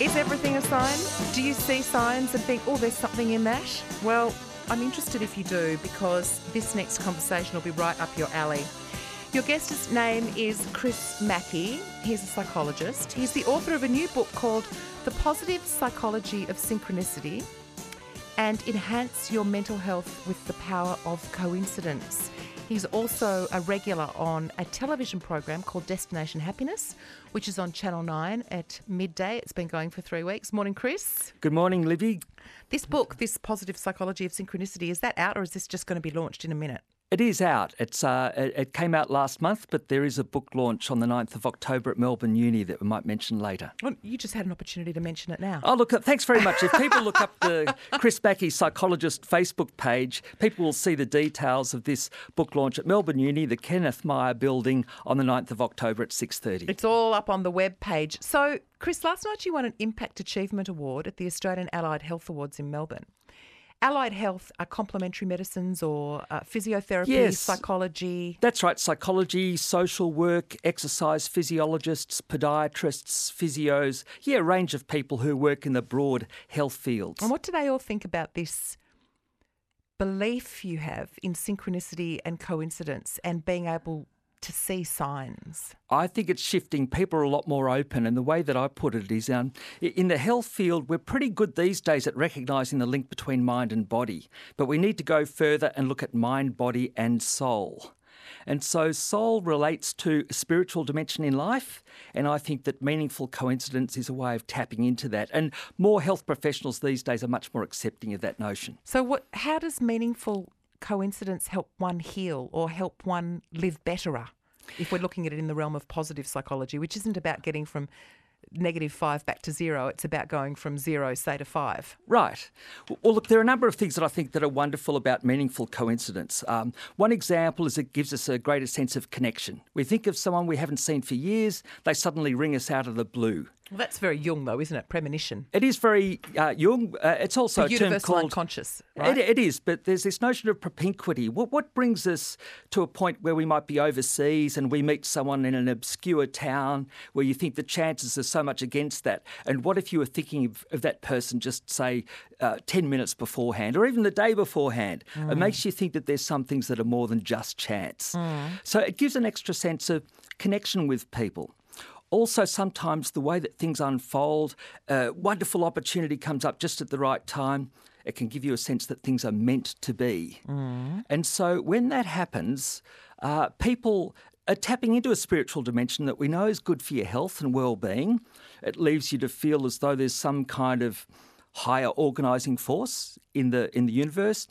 Is everything a sign? Do you see signs and think, oh, there's something in that? Well, I'm interested if you do, because this next conversation will be right up your alley. Your guest's name is Chris Mackie. He's a psychologist. He's the author of a new book called The Positive Psychology of Synchronicity and Enhance Your Mental Health with the Power of Coincidence. He's also a regular on a television program called Destination Happiness, which is on Channel 9 at midday. It's been going for 3 weeks. Morning, Chris. Good morning, Livy. This book, This Positive Psychology of Synchronicity, is that out or is this just going to be launched in a minute? It is out. It came out last month, but there is a book launch on the 9th of October at Melbourne Uni that we might mention later. Well, you just had an opportunity to mention it now. Oh, look, thanks very much. If people look up the Chris Mackie Psychologist Facebook page, people will see the details of this book launch at Melbourne Uni, the Kenneth Myer building, on the 9th of October at 6:30. It's all up on the web page. So, Chris, last night you won an Impact Achievement Award at the Australian Allied Health Awards in Melbourne. Allied health are complementary medicines or physiotherapy, yes, psychology? That's right, psychology, social work, exercise physiologists, podiatrists, physios, a range of people who work in the broad health fields. And what do they all think about this belief you have in synchronicity and coincidence and being able to see signs? I think it's shifting. People are a lot more open, and the way that I put it is in the health field, we're pretty good these days at recognising the link between mind and body, but we need to go further and look at mind, body and soul. And so soul relates to a spiritual dimension in life, and I think that meaningful coincidence is a way of tapping into that. And more health professionals these days are much more accepting of that notion. So how does meaningful coincidence help one heal or help one live betterer, if we're looking at it in the realm of positive psychology, which isn't about getting from -5 back to 0, it's about going from 0, say, to 5. Right. Well, look, there are a number of things that I think that are wonderful about meaningful coincidence. One example is it gives us a greater sense of connection. We think of someone we haven't seen for years, they suddenly ring us out of the blue. Well, that's very Jung, though, isn't it? Premonition. It is very Jung. It's also the a term universal called unconscious, right? It is, but there's this notion of propinquity. What brings us to a point where we might be overseas and we meet someone in an obscure town where you think the chances are so much against that? And what if you were thinking of that person just, say, 10 minutes beforehand or even the day beforehand? It makes you think that there's some things that are more than just chance. So it gives an extra sense of connection with people. Also, sometimes the way that things unfold, a wonderful opportunity comes up just at the right time. It can give you a sense that things are meant to be. And so when that happens, people are tapping into a spiritual dimension that we know is good for your health and well-being. It leaves you to feel as though there's some kind of higher organising force in the universe.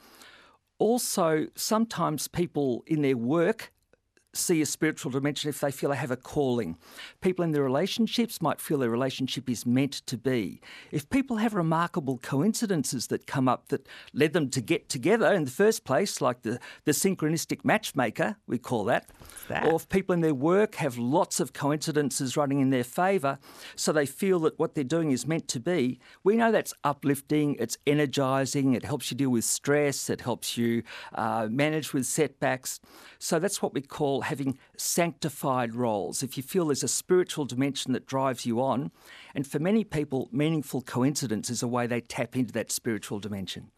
Also, sometimes people in their work see a spiritual dimension if they feel they have a calling. People in their relationships might feel their relationship is meant to be. If people have remarkable coincidences that come up that led them to get together in the first place, like the synchronistic matchmaker, we call that, or if people in their work have lots of coincidences running in their favour, so they feel that what they're doing is meant to be, we know that's uplifting, it's energising, it helps you deal with stress, it helps you manage with setbacks. So that's what we call having sanctified roles. If you feel there's a spiritual dimension that drives you on, and for many people, meaningful coincidence is a way they tap into that spiritual dimension.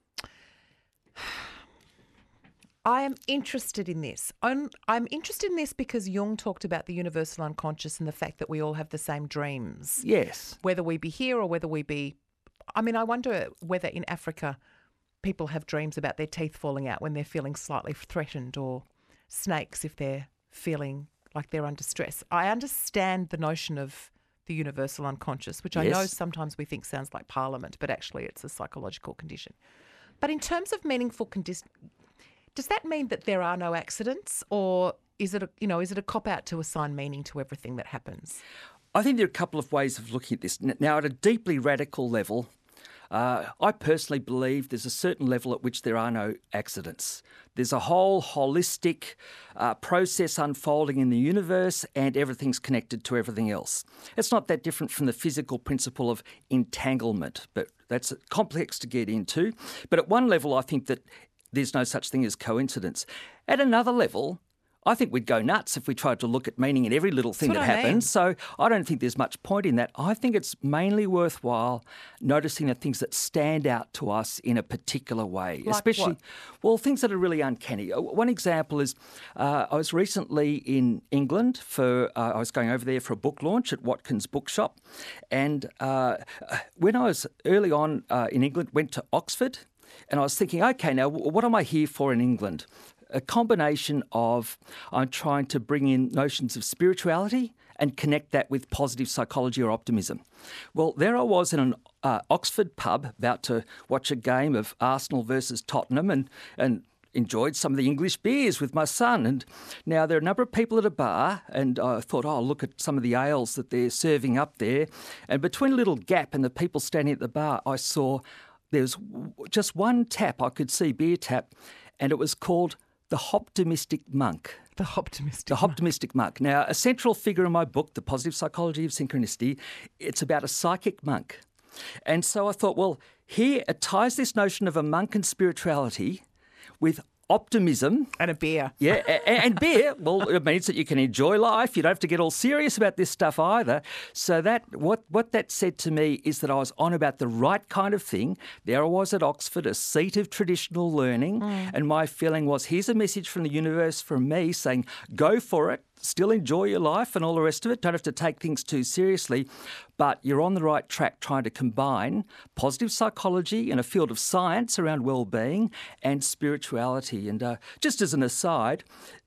I am interested in this. I'm interested in this because Jung talked about the universal unconscious and the fact that we all have the same dreams. Yes. Whether we be here or whether we be... I mean, I wonder whether in Africa people have dreams about their teeth falling out when they're feeling slightly threatened, or snakes if they're feeling like they're under stress. I understand the notion of the universal unconscious, which I know sometimes we think sounds like Parliament, but actually it's a psychological condition. But in terms of meaningful condition, does that mean that there are no accidents, or is it a cop-out to assign meaning to everything that happens? I think there are a couple of ways of looking at this. Now, at a deeply radical level, I personally believe there's a certain level at which there are no accidents. There's a whole holistic process unfolding in the universe, and everything's connected to everything else. It's not that different from the physical principle of entanglement, but that's complex to get into. But at one level, I think that there's no such thing as coincidence. At another level, I think we'd go nuts if we tried to look at meaning in every little thing that That's what I mean. happens. So I don't think there's much point in that. I think it's mainly worthwhile noticing the things that stand out to us in a particular way, Like especially, what? well, things that are really uncanny. One example is I was recently in England I was going over there for a book launch at Watkins Bookshop, and when I was early on in England, went to Oxford, and I was thinking, okay, now what am I here for in England? A combination of I'm trying to bring in notions of spirituality and connect that with positive psychology or optimism. Well, there I was in an Oxford pub about to watch a game of Arsenal versus Tottenham and enjoyed some of the English beers with my son. And now there are a number of people at a bar, and I thought, oh, look at some of the ales that they're serving up there. And between a little gap and the people standing at the bar, I saw there was just one tap I could see, beer tap, and it was called The Hoptimistic Monk. The optimistic. The Optimistic Monk. Now, a central figure in my book, The Positive Psychology of Synchronicity, it's about a psychic monk. And so I thought, well, here it ties this notion of a monk and spirituality with optimism. And a beer. Yeah, and beer. Well, it means that you can enjoy life. You don't have to get all serious about this stuff either. So that what that said to me is that I was on about the right kind of thing. There I was at Oxford, a seat of traditional learning, and my feeling was, here's a message from the universe from me saying, go for it. Still enjoy your life and all the rest of it. Don't have to take things too seriously, but you're on the right track trying to combine positive psychology in a field of science around well-being and spirituality. And just as an aside,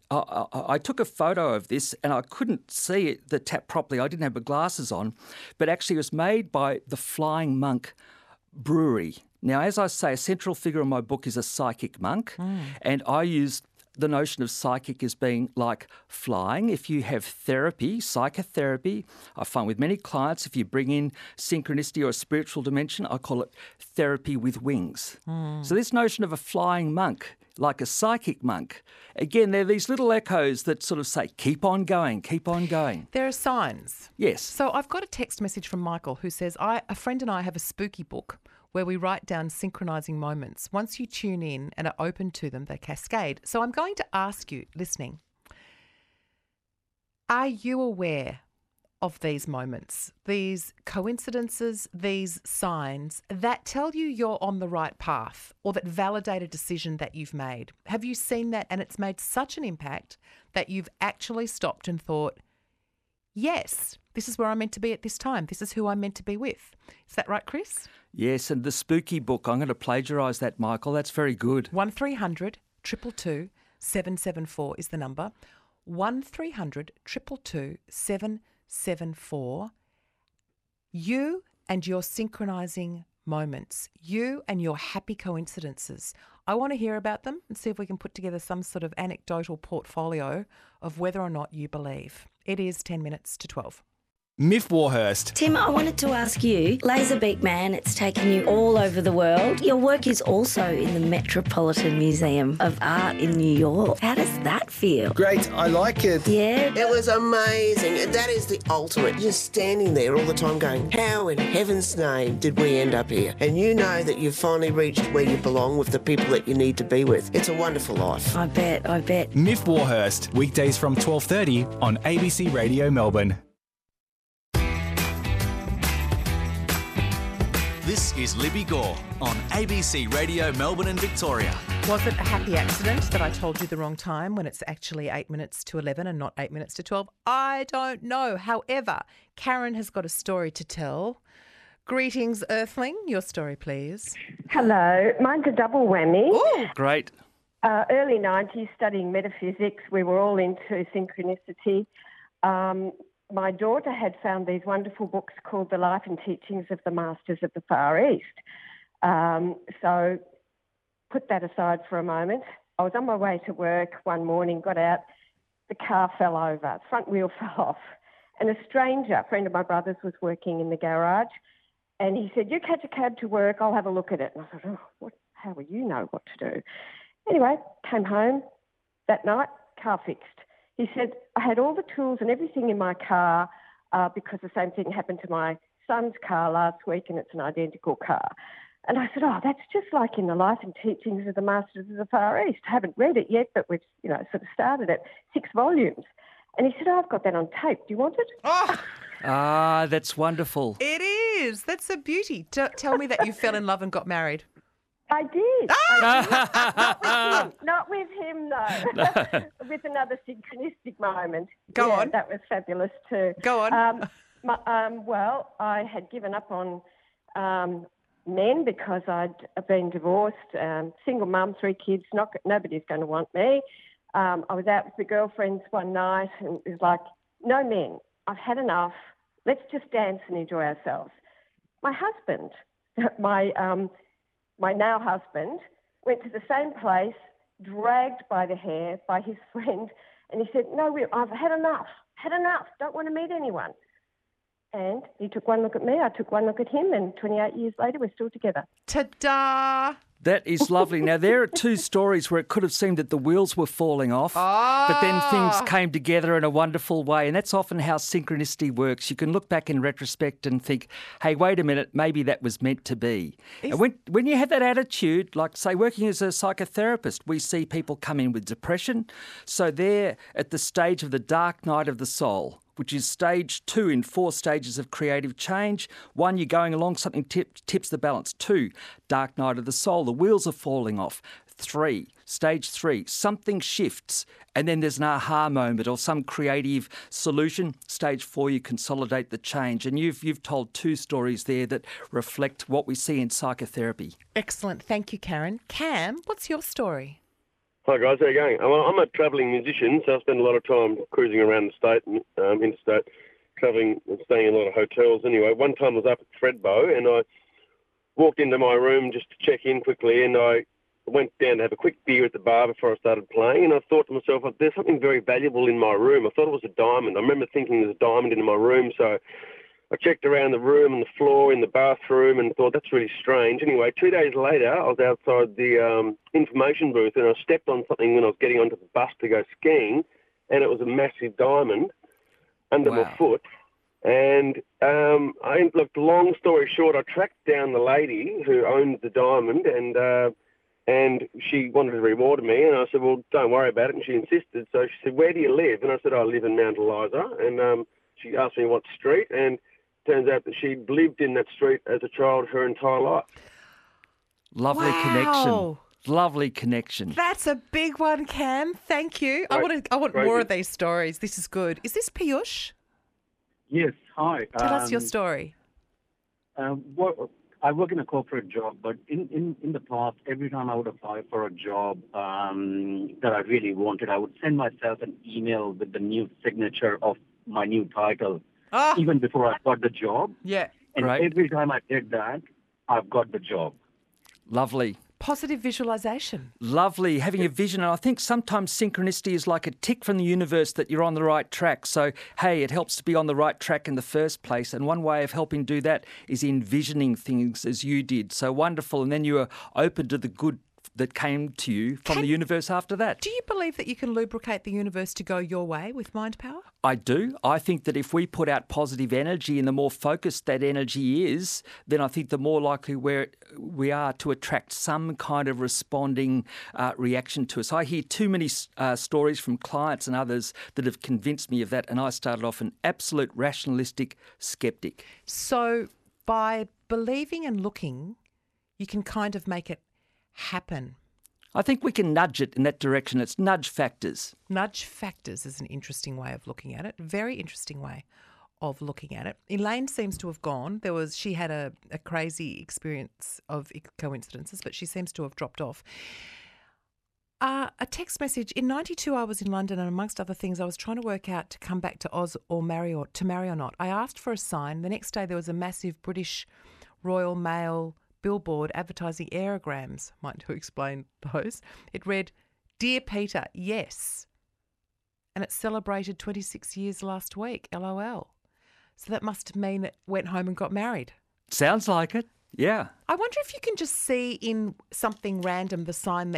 I took a photo of this and I couldn't see the tap properly. I didn't have my glasses on, but actually it was made by the Flying Monk Brewery. Now, as I say, a central figure in my book is a psychic monk, and I used the notion of psychic as being like flying. If you have therapy, psychotherapy, I find with many clients, if you bring in synchronicity or a spiritual dimension, I call it therapy with wings. So this notion of a flying monk, like a psychic monk, again, there are these little echoes that sort of say, keep on going, keep on going. There are signs. Yes. So I've got a text message from Michael who says, a friend and I have a spooky book where we write down synchronising moments. Once you tune in and are open to them, they cascade. So I'm going to ask you, listening, are you aware of these moments, these coincidences, these signs that tell you you're on the right path or that validate a decision that you've made? Have you seen that and it's made such an impact that you've actually stopped and thought, yes, this is where I'm meant to be at this time. This is who I'm meant to be with. Is that right, Chris? Yes, and the spooky book, I'm going to plagiarise that, Michael. That's very good. 1300 222 774 is the number. 1300 222 774. You and your synchronising moments, you and your happy coincidences. I want to hear about them and see if we can put together some sort of anecdotal portfolio of whether or not you believe. It is 10 minutes to 12. Miff Warhurst. Tim, I wanted to ask you, Laserbeak Man, it's taken you all over the world. Your work is also in the Metropolitan Museum of Art in New York. How does that feel? Great, I like it. Yeah? It was amazing. That is the ultimate. Just standing there all the time going, how in heaven's name did we end up here? And you know that you've finally reached where you belong with the people that you need to be with. It's a wonderful life. I bet. Miff Warhurst, weekdays from 12:30 on ABC Radio Melbourne. This is Libby Gore on ABC Radio Melbourne and Victoria. Was it a happy accident that I told you the wrong time when it's actually 8 minutes to 11 and not 8 minutes to 12? I don't know. However, Karen has got a story to tell. Greetings, Earthling. Your story, please. Hello. Mine's a double whammy. Ooh. Great. Early 90s, studying metaphysics. We were all into synchronicity. My daughter had found these wonderful books called The Life and Teachings of the Masters of the Far East. So put that aside for a moment. I was on my way to work one morning, got out, the car fell over, front wheel fell off. And a stranger, a friend of my brother's, was working in the garage. And he said, you catch a cab to work, I'll have a look at it. And I thought, how will you know what to do? Anyway, came home that night, car fixed. He said, I had all the tools and everything in my car because the same thing happened to my son's car last week and it's an identical car. And I said, oh, that's just like in the Life and Teachings of the Masters of the Far East. I haven't read it yet, but we've, sort of started it, 6 volumes. And he said, oh, I've got that on tape. Do you want it? Oh, Ah, that's wonderful. it is. That's a beauty. Tell me that you fell in love and got married. I did. I did. Not with him, no. With another synchronistic moment. Go on. That was fabulous too. Go on. Well, I had given up on men because I'd been divorced, single mum, 3 kids, nobody's going to want me. I was out with the girlfriends one night and it was like, no men, I've had enough. Let's just dance and enjoy ourselves. My husband, my now husband, went to the same place, dragged by the hair by his friend, and he said, no, I've had enough, don't want to meet anyone. And he took one look at me, I took one look at him, and 28 years later, we're still together. Ta-da! That is lovely. Now, there are 2 stories where it could have seemed that the wheels were falling off, but then things came together in a wonderful way. And that's often how synchronicity works. You can look back in retrospect and think, hey, wait a minute, maybe that was meant to be. And when you have that attitude, like, say, working as a psychotherapist, we see people come in with depression. So they're at the stage of the dark night of the soul, which is stage 2 in 4 stages of creative change. 1, you're going along, something tips the balance. 2, dark night of the soul, the wheels are falling off. 3, stage 3, something shifts and then there's an aha moment or some creative solution. Stage 4, you consolidate the change. And you've told 2 stories there that reflect what we see in psychotherapy. Excellent. Thank you, Karen. Cam, what's your story? Hi guys, how you going? I'm a travelling musician, so I spend a lot of time cruising around the state and interstate, travelling and staying in a lot of hotels. Anyway, one time I was up at Thredbo and I walked into my room just to check in quickly, and I went down to have a quick beer at the bar before I started playing, and I thought to myself, there's something very valuable in my room. I thought it was a diamond. I remember thinking there's a diamond in my room, so I checked around the room and the floor in the bathroom and thought, that's really strange. Anyway, 2 days later, I was outside the information booth and I stepped on something when I was getting onto the bus to go skiing, and it was a massive diamond under my foot. And look, long story short, I tracked down the lady who owned the diamond, and she wanted to reward me. And I said, well, don't worry about it. And she insisted. So she said, where do you live? And I said, I live in Mount Eliza. And she asked me what street, and turns out that she'd lived in that street as a child her entire life. Lovely connection. Lovely connection. That's a big one, Cam. Thank you. I want more of these stories. This is good. Is this Piyush? Yes. Hi. Tell us your story. I work in a corporate job, but in the past, every time I would apply for a job that I really wanted, I would send myself an email with the new signature of my new title, even before I got the job. Yeah. And every time I did that, I've got the job. Lovely. Positive visualisation. Lovely, having a vision. And I think sometimes synchronicity is like a tick from the universe that you're on the right track. So, hey, it helps to be on the right track in the first place. And one way of helping do that is envisioning things as you did. So wonderful. And then you were open to the good that came to you from the universe after that. Do you believe that you can lubricate the universe to go your way with mind power? I do. I think that if we put out positive energy and the more focused that energy is, then I think the more likely we are to attract some kind of responding reaction to us. I hear too many stories from clients and others that have convinced me of that, and I started off an absolute rationalistic skeptic. So by believing and looking, you can kind of make it happen. I think we can nudge it in that direction. It's nudge factors. Nudge factors is an interesting way of looking at it. Very interesting way of looking at it. Elaine seems to have gone. She had a crazy experience of coincidences, but she seems to have dropped off. A text message. In 92, I was in London, and amongst other things, I was trying to work out to come back to Oz or marry or not. I asked for a sign. The next day, there was a massive British Royal Mail billboard advertising aerograms. Might to explain those. It read, "Dear Peter, yes." And it celebrated 26 years last week, LOL. So that must mean it went home and got married. Sounds like it, yeah. I wonder if you can just see in something random the sign that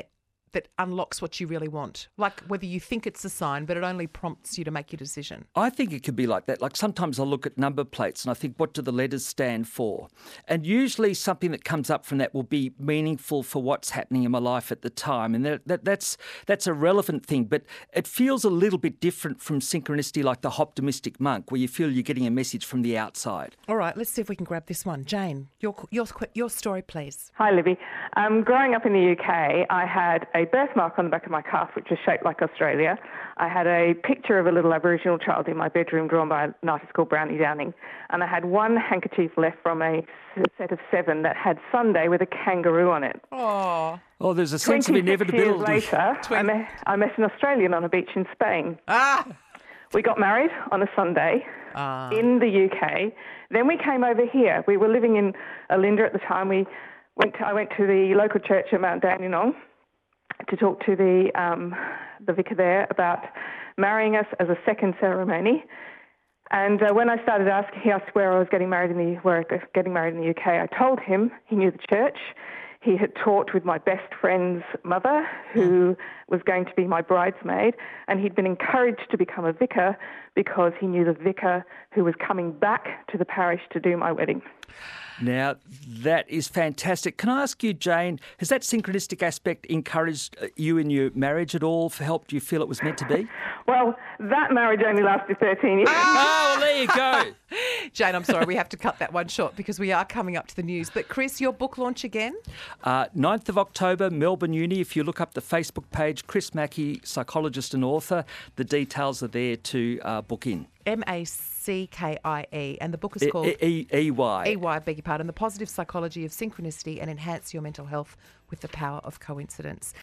that unlocks what you really want? Like whether you think it's a sign, but it only prompts you to make your decision. I think it could be like that. Like sometimes I look at number plates and I think, what do the letters stand for? And usually something that comes up from that will be meaningful for what's happening in my life at the time. And that's a relevant thing. But it feels a little bit different from synchronicity, like the Optimistic Monk, where you feel you're getting a message from the outside. All right, let's see if we can grab this one. Jane, your story, please. Hi, Libby. Growing up in the UK, I had a birthmark on the back of my calf, which was shaped like Australia. I had a picture of a little Aboriginal child in my bedroom drawn by an artist called Brownie Downing. And I had one handkerchief left from a set of 7 that had Sunday with a kangaroo on it. Oh, there's a sense of inevitability. 26 years later, I met an Australian on a beach in Spain. We got married on a Sunday in the UK. Then we came over here. We were living in Olinda at the time. I went to the local church at Mount Dandenong to talk to the vicar there about marrying us as a second ceremony. And when I started asking, he asked where I was getting married in the UK. I told him. He knew the church. He had taught with my best friend's mother, who was going to be my bridesmaid, and he'd been encouraged to become a vicar because he knew the vicar who was coming back to the parish to do my wedding. Now, that is fantastic. Can I ask you, Jane, has that synchronistic aspect encouraged you in your marriage at all, helped you feel it was meant to be? Well, that marriage only lasted 13 years. Oh, well, there you go. Jane, I'm sorry, we have to cut that one short because we are coming up to the news. But Chris, your book launch again? 9th of October, Melbourne Uni. If you look up the Facebook page, Chris Mackie, psychologist and author, the details are there to book in. MACKIE, and the book is called EY. EY, beg your pardon, The Positive Psychology of Synchronicity and Enhance Your Mental Health with the Power of Coincidence.